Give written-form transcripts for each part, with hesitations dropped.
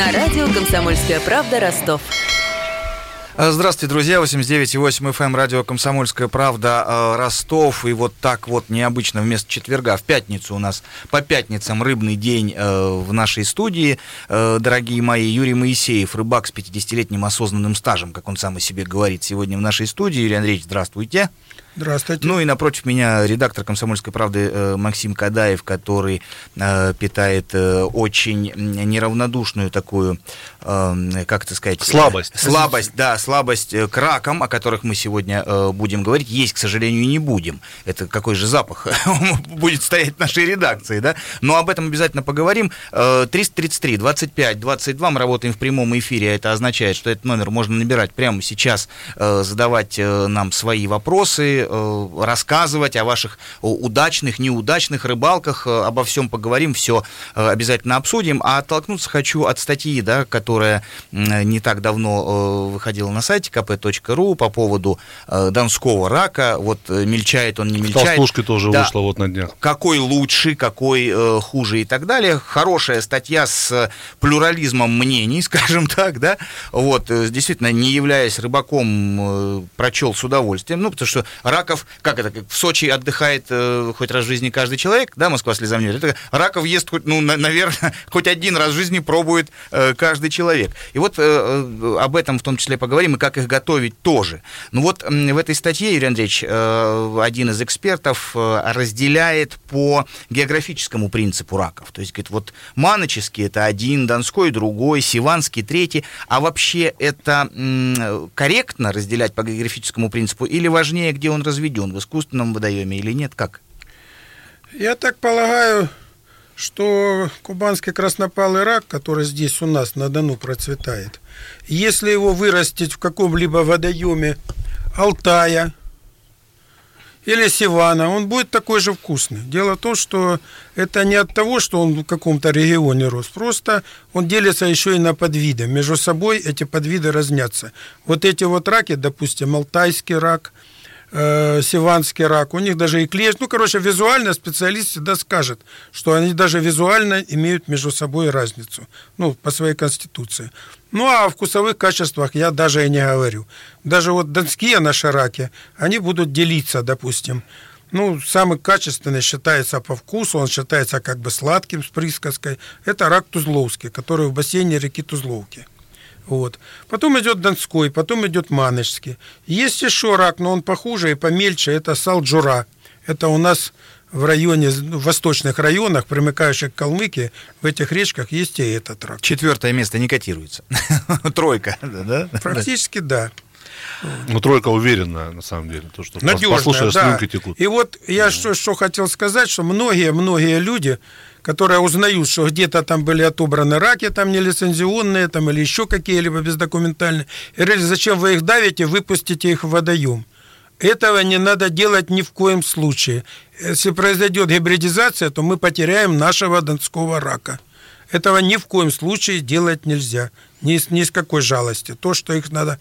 На радио «Комсомольская правда» Ростов. Здравствуйте, друзья. 89,8 FM, радио «Комсомольская правда», Ростов. И вот так вот необычно вместо четверга в пятницу у нас по пятницам рыбный день в нашей студии. Дорогие мои, Юрий Моисеев, рыбак с 50-летним осознанным стажем, как он сам о себе говорит, сегодня в нашей студии. Юрий Андреевич, здравствуйте. Здравствуйте. Ну и напротив меня редактор «Комсомольской правды» Максим Кадаев, который питает очень неравнодушную такую, как это сказать? Слабость к ракам, о которых мы сегодня будем говорить. Есть, к сожалению, не будем. Это какой же запах будет стоять в нашей редакции, да? Но об этом обязательно поговорим. 333 25 22, мы работаем в прямом эфире, это означает, что этот номер можно набирать прямо сейчас, задавать нам свои вопросы, рассказывать о ваших удачных, неудачных рыбалках, обо всем поговорим, все обязательно обсудим. А оттолкнуться хочу от статьи, да, которая не так давно выходила на сайте kp.ru по поводу донского рака. Вот мельчает он, не мельчает. Толстушка тоже вышла вот на днях. Какой лучше, какой хуже и так далее. Хорошая статья с плюрализмом мнений, скажем так, да. Вот, действительно, не являясь рыбаком, прочел с удовольствием. Ну, потому что раков, как в Сочи отдыхает хоть раз в жизни каждый человек, да, Москва слезам не верит. Раков ест, наверное, хоть один раз в жизни пробует каждый человек. И вот об этом в том числе поговорим, и как их готовить тоже. Ну вот в этой статье Юрий Андреевич, один из экспертов, разделяет по географическому принципу раков. То есть, говорит, вот маноческий — это один, донской — другой, сиванский — третий. А вообще это корректно разделять по географическому принципу или важнее, где он разведен, в искусственном водоеме или нет? Как? Я так полагаю, что кубанский краснопалый рак, который здесь у нас на Дону процветает, если его вырастить в каком-либо водоеме Алтая или Сивана, он будет такой же вкусный. Дело в том, что это не от того, что он в каком-то регионе рос, просто он делится еще и на подвиды. Между собой эти подвиды разнятся. Вот эти вот раки, допустим, алтайский рак, сиванский рак, у них даже и клещ, визуально специалист всегда скажет, что они даже визуально имеют между собой разницу, по своей конституции. Ну, а о вкусовых качествах я даже и не говорю. Даже вот донские наши раки, они будут делиться, допустим. Самый качественный считается по вкусу, он считается как бы сладким, с присказкой. Это рак Тузловский, который в бассейне реки Тузловки. Вот. Потом идет донской, потом идет маночский. Есть еще рак, но он похуже и помельче, это салджура. Это у нас в районе, в восточных районах, примыкающих к Калмыкии, в этих речках есть и этот рак. 4-е место не котируется. Тройка, да? Практически да. Тройка уверенная, на самом деле. То, что надежная, да. Текут. И вот я что хотел сказать, что многие люди, которые узнают, что где-то там были отобраны раки, там нелицензионные, там или еще какие-либо бездокументальные, и говорили, зачем вы их давите, выпустите их в водоем. Этого не надо делать ни в коем случае. Если произойдет гибридизация, то мы потеряем нашего донского рака. Этого ни в коем случае делать нельзя. Ни с какой жалости. То, что их надо,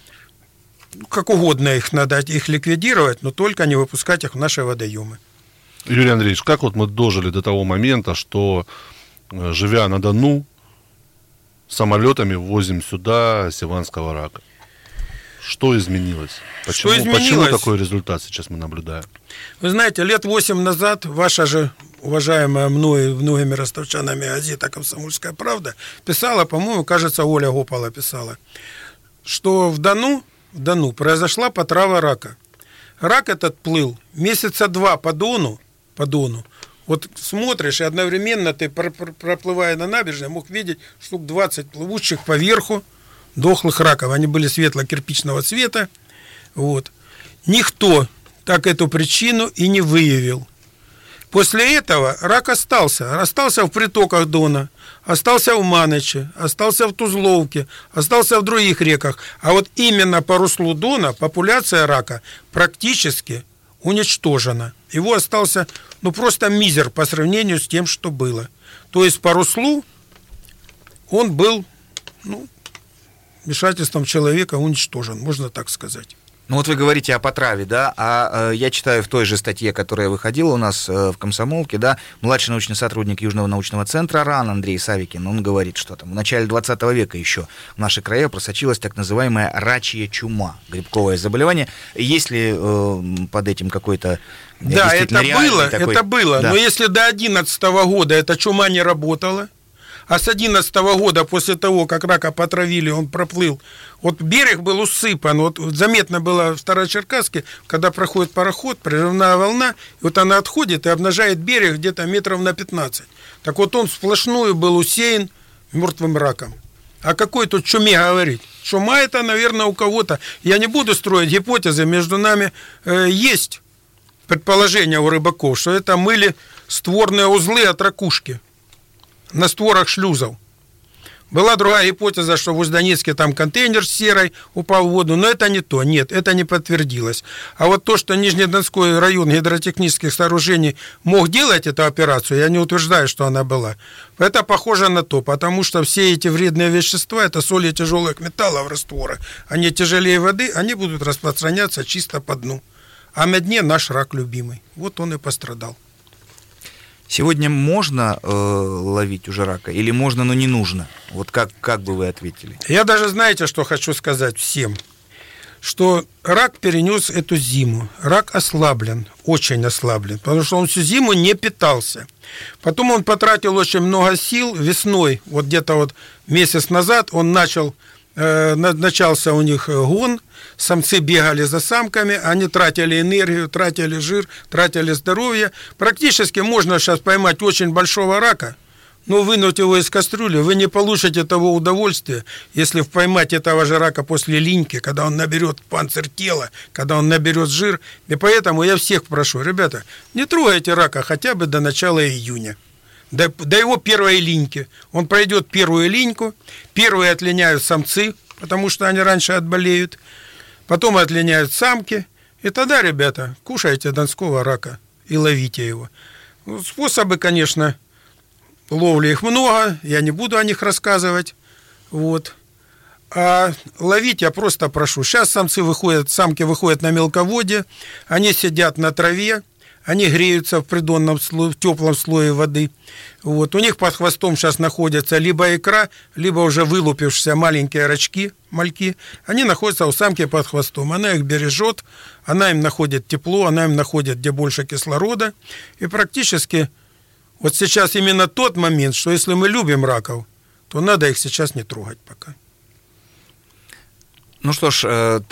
как угодно их надо их ликвидировать, но только не выпускать их в наши водоемы. Юрий Андреевич, как вот мы дожили до того момента, что, живя на Дону, самолетами ввозим сюда сиванского рака? Что изменилось? Почему такой результат сейчас мы наблюдаем? Вы знаете, лет 8 назад ваша же уважаемая мной многими ростовчанами газета «Комсомольская правда» писала, по-моему, кажется, Оля Гопала писала, что в Дону произошла потрава рака. Рак этот плыл месяца 2 по Дону. Вот смотришь, и одновременно ты, проплывая на набережной, мог видеть штук 20 плывущих поверху дохлых раков. Они были светло-кирпичного цвета. Вот. Никто так эту причину и не выявил. После этого рак остался в притоках Дона, остался в Маноче, остался в Тузловке, остался в других реках. А вот именно по руслу Дона популяция рака практически уничтожена. Его остался просто мизер по сравнению с тем, что было. То есть по руслу он был вмешательством человека уничтожен, можно так сказать. Ну вот вы говорите о потраве, да, а я читаю в той же статье, которая выходила у нас в «Комсомолке», да, младший научный сотрудник Южного научного центра РАН Андрей Савикин, он говорит, что там в начале 20 века еще в наши края просочилась так называемая рачья чума, грибковое заболевание. Есть ли под этим какой-то... Да, это было, да. Но если до 2011 года эта чума не работала, а с 2011 года, после того, как рака потравили, он проплыл, вот берег был усыпан, вот заметно было в Старочеркасске, когда проходит пароход, прерывная волна, и вот она отходит и обнажает берег где-то метров на 15. Так вот он сплошную был усеян мертвым раком. О какой тут чуме говорить? Чума это, наверное, у кого-то. Я не буду строить гипотезы, между нами есть предположение у рыбаков, что это мыли створные узлы от ракушки на створах шлюзов. Была другая гипотеза, что в Усть-Донецке там контейнер с серой упал в воду, но это не то, нет, это не подтвердилось. А вот то, что Нижнедонской район гидротехнических сооружений мог делать эту операцию, я не утверждаю, что она была. Это похоже на то, потому что все эти вредные вещества, это соли тяжелых металлов растворы, они тяжелее воды, они будут распространяться чисто по дну. А на дне наш рак любимый, вот он и пострадал. Сегодня можно ловить уже рака или можно, но не нужно? Вот как бы вы ответили? Я даже, знаете, что хочу сказать всем? Что рак перенес эту зиму. Рак ослаблен, очень ослаблен, потому что он всю зиму не питался. Потом он потратил очень много сил весной, вот где-то вот месяц назад он начался у них гон, самцы бегали за самками, они тратили энергию, тратили жир, тратили здоровье. Практически можно сейчас поймать очень большого рака, но вынуть его из кастрюли, вы не получите того удовольствия, если поймать этого же рака после линьки, когда он наберет панцирь тела, когда он наберет жир. И поэтому я всех прошу, ребята, не трогайте рака хотя бы до начала июня. До его первой линьки. Он пройдет первую линьку, первые отлиняют самцы, потому что они раньше отболеют, потом отлиняют самки, и тогда, ребята, кушайте донского рака и ловите его. Способы, конечно, ловли их много, я не буду о них рассказывать, вот. А ловить я просто прошу. Сейчас самки выходят на мелководье, они сидят на траве, они греются в придонном слое, в теплом слое воды. Вот. У них под хвостом сейчас находятся либо икра, либо уже вылупившиеся маленькие рачки, мальки. Они находятся у самки под хвостом. Она их бережет, она им находит тепло, она им находит, где больше кислорода. И практически вот сейчас именно тот момент, что если мы любим раков, то надо их сейчас не трогать пока. Ну что ж,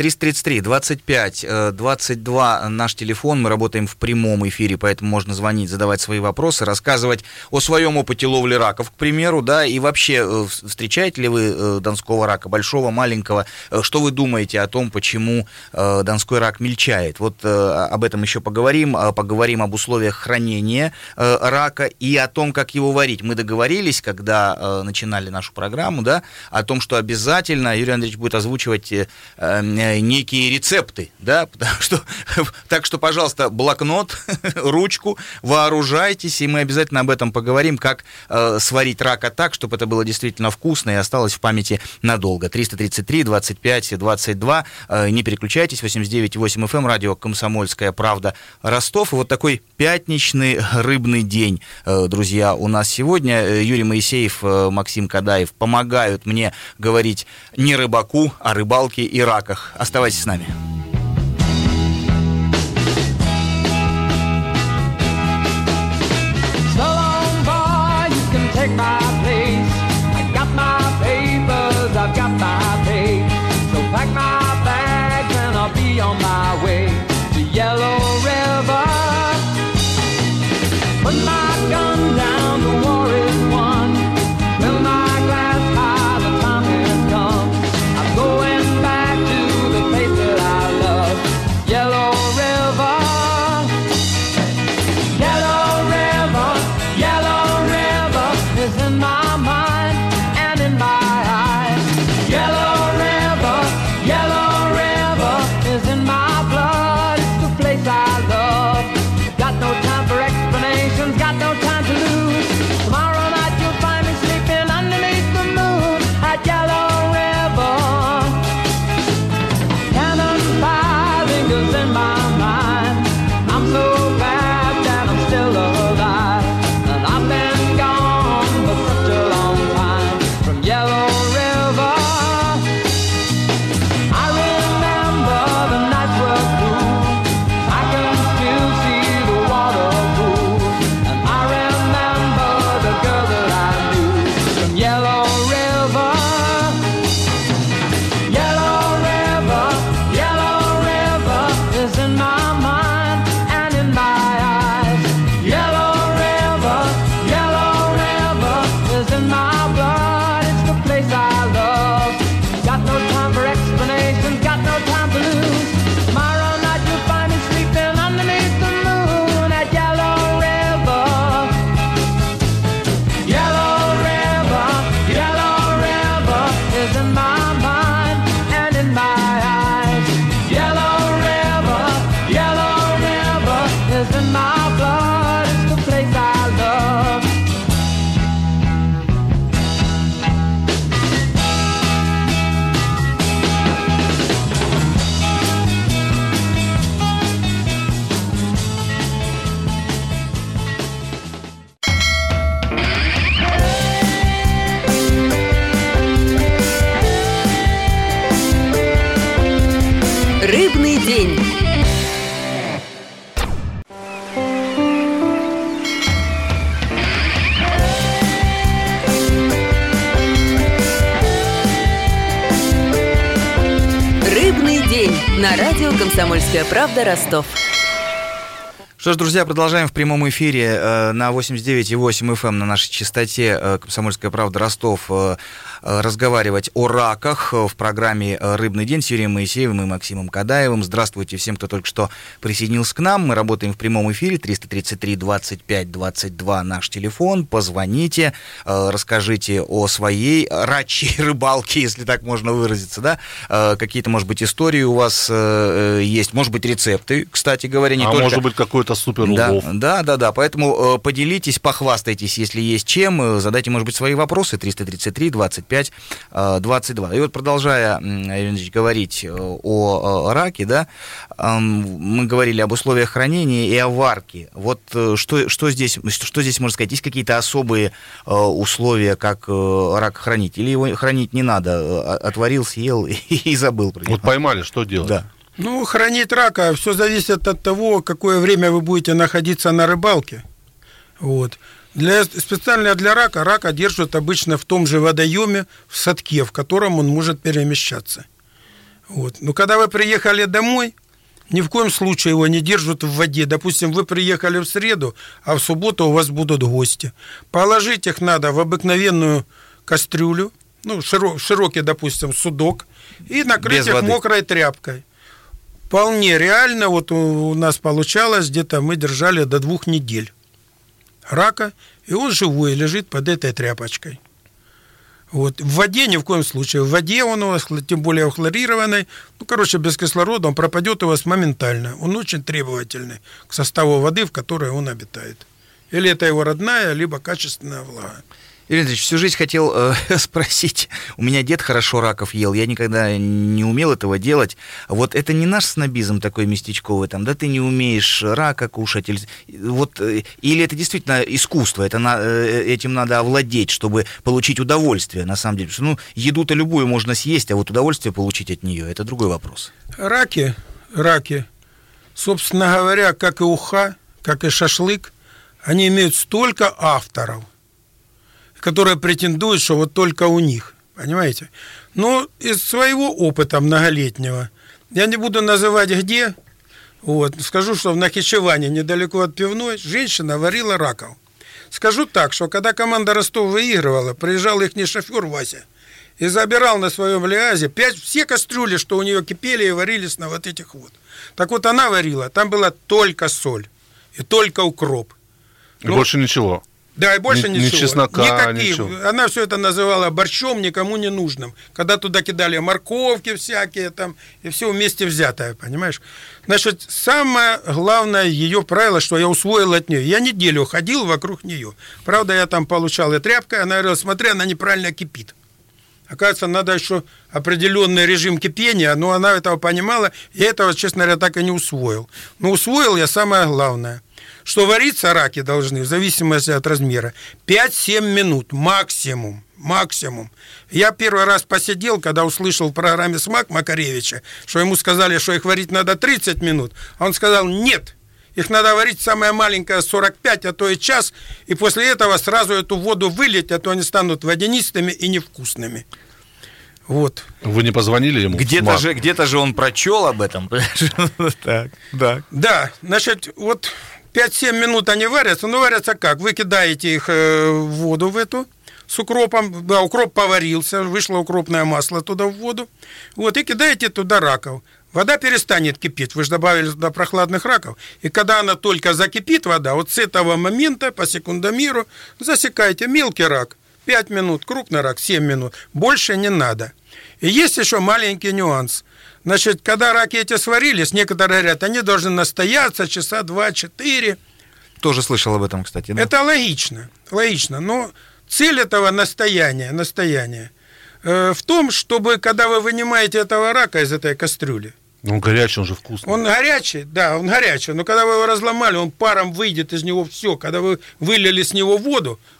333-25-22 наш телефон, мы работаем в прямом эфире, поэтому можно звонить, задавать свои вопросы, рассказывать о своем опыте ловли раков, к примеру, да, и вообще, встречаете ли вы донского рака, большого, маленького, что вы думаете о том, почему донской рак мельчает? Вот об этом еще поговорим об условиях хранения рака и о том, как его варить. Мы договорились, когда начинали нашу программу, да, о том, что обязательно Юрий Андреевич будет озвучивать некие рецепты, да, так что, пожалуйста, блокнот, ручку, вооружайтесь, и мы обязательно об этом поговорим, как сварить рака так, чтобы это было действительно вкусно и осталось в памяти надолго. 333-25-22, не переключайтесь, 89,8 FM, радио «Комсомольская правда», Ростов. И вот такой пятничный рыбный день, друзья, у нас сегодня. Юрий Моисеев, Максим Кадаев помогают мне говорить не рыбаку, а рыбалке и раках. Оставайтесь с нами. That I Рыбный день. Рыбный день на радио «Комсомольская правда», Ростов. Что ж, друзья, продолжаем в прямом эфире на 89,8 FM на нашей частоте «Комсомольская правда», Ростов разговаривать о раках в программе «Рыбный день» с Юрием Моисеевым и Максимом Кадаевым. Здравствуйте всем, кто только что присоединился к нам. Мы работаем в прямом эфире, 333-25-22 наш телефон. Позвоните, расскажите о своей рачьей рыбалке, если так можно выразиться, да? Какие-то, может быть, истории у вас есть, может быть, рецепты, кстати говоря, не только... может быть, какой-то супер улов. Да, поэтому поделитесь, похвастайтесь, если есть чем, задайте, может быть, свои вопросы, 333-25-22. И вот, продолжая, Юрий, говорить о раке, да, мы говорили об условиях хранения и о варке. Вот что здесь можно сказать? Есть какие-то особые условия, как рак хранить? Или его хранить не надо? Отварил, съел и забыл про него. Вот поймали, что делать? Да. Хранить рака все зависит от того, какое время вы будете находиться на рыбалке. Вот. Специально для рака держат обычно в том же водоеме, в садке, в котором он может перемещаться. Вот. Но когда вы приехали домой, ни в коем случае его не держат в воде. Допустим, вы приехали в среду, а в субботу у вас будут гости. Положить их надо в обыкновенную кастрюлю, широкий, допустим, судок, и накрыть их мокрой тряпкой. Вполне реально, вот у нас получалось, где-то мы держали до 2 недель рака, и он живой лежит под этой тряпочкой. Вот. В воде ни в коем случае. В воде он у вас, тем более хлорированный, без кислорода, он пропадет у вас моментально. Он очень требовательный к составу воды, в которой он обитает. Или это его родная, либо качественная влага. Юрий Андреевич, всю жизнь хотел спросить. У меня дед хорошо раков ел, я никогда не умел этого делать. Вот это не наш снобизм такой местечковый, да ты не умеешь рака кушать, или это действительно искусство, этим надо овладеть, чтобы получить удовольствие, на самом деле. Потому что, еду-то любую можно съесть, а вот удовольствие получить от нее, это другой вопрос. Раки, собственно говоря, как и уха, как и шашлык, они имеют столько авторов, которые претендуют, что вот только у них, понимаете? Но из своего опыта многолетнего, я не буду называть где, скажу, что в Нахичеване, недалеко от пивной, женщина варила раков. Скажу так, что когда команда Ростов выигрывала, приезжал их шофер Вася и забирал на своем ЛиАЗе все кастрюли, что у нее кипели и варились на вот этих вот. Так вот она варила, там была только соль и только укроп. И больше ничего. Да, и больше ничего. Ни чеснока, ничего. Она все это называла борщом никому не нужным. Когда туда кидали морковки всякие там, и все вместе взятое, понимаешь? Значит, самое главное ее правило, что я усвоил от нее. Я неделю ходил вокруг нее. Правда, я там получал и тряпкой, она говорила, смотри, она неправильно кипит. Оказывается, надо еще определенный режим кипения, но она этого понимала, я этого, честно говоря, так и не усвоил. Но усвоил я самое главное, что вариться раки должны, в зависимости от размера, 5-7 минут максимум. Я первый раз посидел, когда услышал в программе «Смак» Макаревича, что ему сказали, что их варить надо 30 минут, а он сказал, нет, их надо варить самое маленькое 45, а то и час, и после этого сразу эту воду вылить, а то они станут водянистыми и невкусными. Вот. Вы не позвонили ему? Где-то же он прочел об этом. Так. Да, значит, 5-7 минут они варятся, варятся как? Вы кидаете их в воду в эту с укропом, да, укроп поварился, вышло укропное масло туда в воду, и кидаете туда раков. Вода перестанет кипеть, вы же добавили туда прохладных раков, и когда она только закипит, вода, с этого момента по секундомеру засекайте мелкий рак, 5 минут, крупный рак 7 минут, больше не надо. И есть еще маленький нюанс. Значит, когда раки эти сварились, некоторые говорят, они должны настояться часа 2-4. Тоже слышал об этом, кстати. Да? Это логично, но цель этого настояния в том, чтобы, когда вы вынимаете этого рака из этой кастрюли, он горячий, он же вкусный. Он горячий, но когда вы его разломали, он паром выйдет из него все. Когда вы вылили с него воду,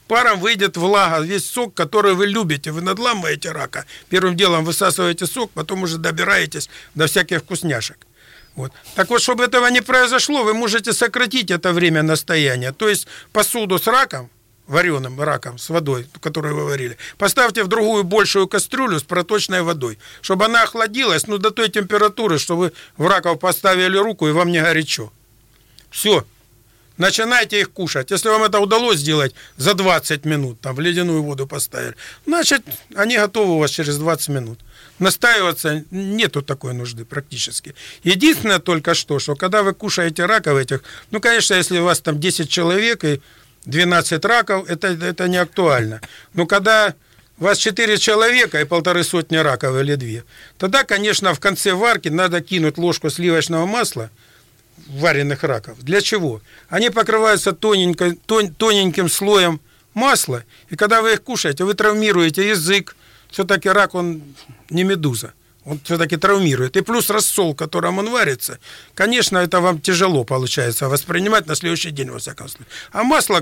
паром выйдет влага, весь сок, который вы любите. Вы надламываете рака, первым делом высасываете сок, потом уже добираетесь до всяких вкусняшек. Вот. Так вот, чтобы этого не произошло, вы можете сократить это время настояния. То есть посуду с раком, вареным раком, с водой, которую вы варили, поставьте в другую большую кастрюлю с проточной водой, чтобы она охладилась, до той температуры, что вы в раков поставили руку и вам не горячо. Все. Начинайте их кушать. Если вам это удалось сделать за 20 минут, там в ледяную воду поставили, значит, они готовы у вас через 20 минут. Настаиваться нету такой нужды практически. Единственное только что когда вы кушаете раков этих, конечно, если у вас там 10 человек и 12 раков, это не актуально. Но когда у вас 4 человека и 150 раков или 2, тогда, конечно, в конце варки надо кинуть ложку сливочного масла вареных раков. Для чего? Они покрываются тоненьким слоем масла, и когда вы их кушаете, вы травмируете язык. Все-таки рак, он не медуза, он все-таки травмирует. И плюс рассол, которым он варится, конечно, это вам тяжело получается воспринимать на следующий день, во всяком случае. А масло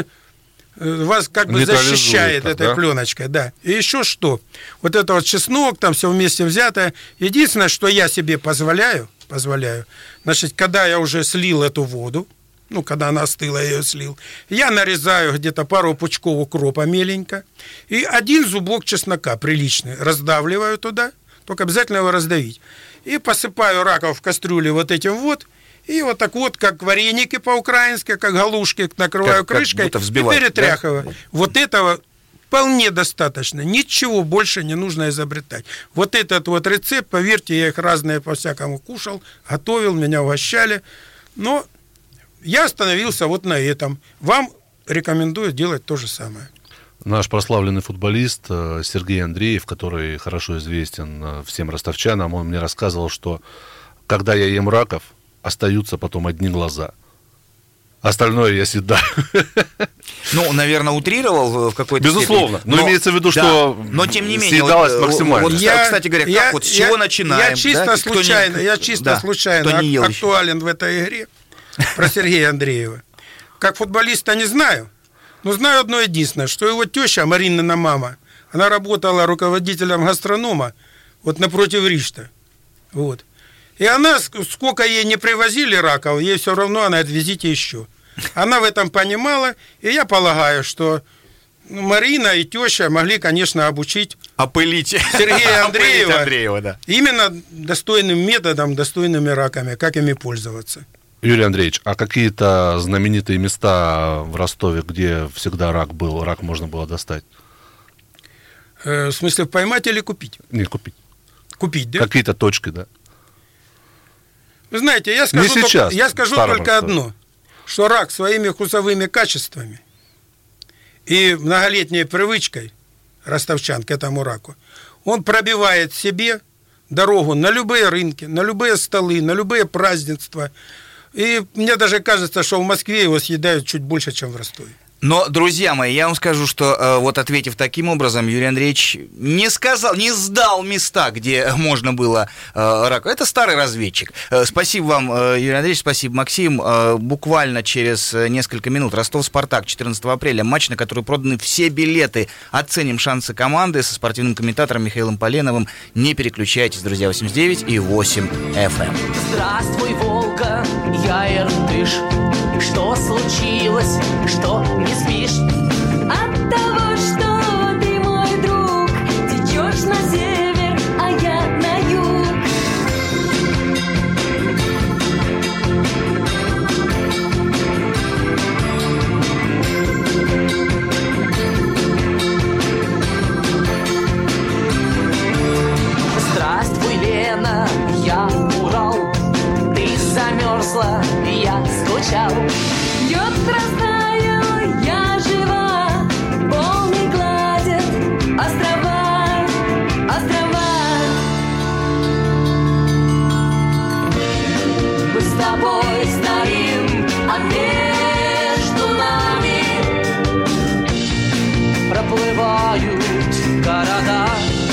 вас защищает этой пленочкой, да. И еще что? Вот это вот чеснок, там все вместе взятое. Единственное, что я себе позволяю, значит, когда я уже слил эту воду, когда она остыла, я ее слил, я нарезаю где-то пару пучков укропа меленько и 1 зубок чеснока приличный раздавливаю туда, только обязательно его раздавить, и посыпаю раков в кастрюле вот этим вот, и вот так вот, как вареники по-украински, как галушки, накрываю крышкой и перетряхиваю. Да? Вот этого вполне достаточно, ничего больше не нужно изобретать. Вот этот вот рецепт, поверьте, я их разные по-всякому кушал, готовил, меня угощали, но я остановился вот на этом. Вам рекомендую делать то же самое. Наш прославленный футболист Сергей Андреев, который хорошо известен всем ростовчанам, он мне рассказывал, что когда я ем раков, остаются потом одни глаза. Остальное я съедаю. Наверное, утрировал в какой-то Безусловно. степени. Но имеется в виду, что но тем не менее, съедалось максимально. Кстати говоря, с чего начинаем? Я чисто случайно актуален в этой игре про Сергея Андреева. Как футболиста не знаю, но знаю одно единственное, что его теща, Маринина мама, она работала руководителем гастронома вот напротив Ришта. Вот. И она, сколько ей не привозили раков, ей все равно, она отвезите еще. Она в этом понимала, и я полагаю, что Марина и теща могли, конечно, обучить Сергея Андреева да. Именно достойным методом, достойными раками, как ими пользоваться. Юрий Андреевич, а какие-то знаменитые места в Ростове, где всегда рак был, рак можно было достать? В смысле, поймать или купить? Не, купить. Купить, да? Какие-то точки, да. Вы знаете, я скажу только одно, что рак своими вкусовыми качествами и многолетней привычкой ростовчан к этому раку, он пробивает себе дорогу на любые рынки, на любые столы, на любые празднества. И мне даже кажется, что в Москве его съедают чуть больше, чем в Ростове. Но, друзья мои, я вам скажу, что вот ответив таким образом, Юрий Андреевич не сдал места, где можно было рак. Это старый разведчик. Спасибо вам, Юрий Андреевич, спасибо, Максим. Буквально через несколько минут Ростов-Спартак, 14 апреля, матч, на который проданы все билеты. Оценим шансы команды со спортивным комментатором Михаилом Поленовым. Не переключайтесь, друзья, 89,8 FM. Здравствуй, Волга, я Иртыш. Что случилось, что не спишь? От того, что ты мой друг, течешь на север, а я на юг. Здравствуй, Лена, я Урал. Ты замерзла, я скучал. Лед растаял, я жива, волны гладят острова, острова. Мы с тобой стоим, а между нами проплывают города.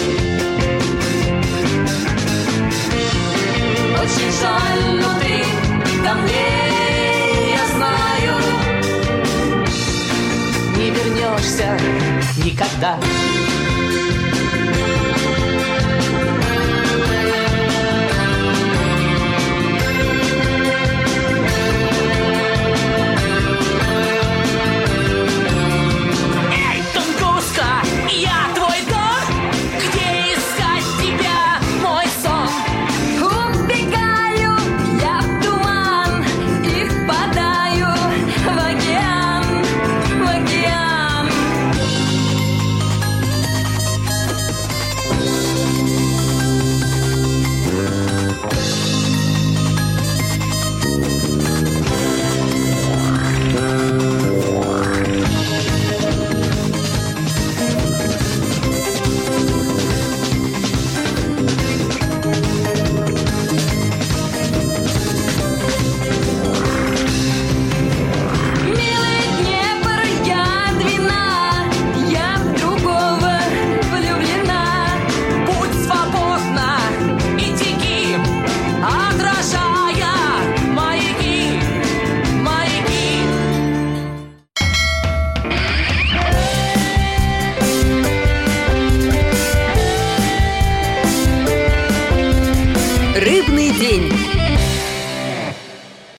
Очень жаль, но ты ко мне, я знаю, не вернешься. вернешься никогда.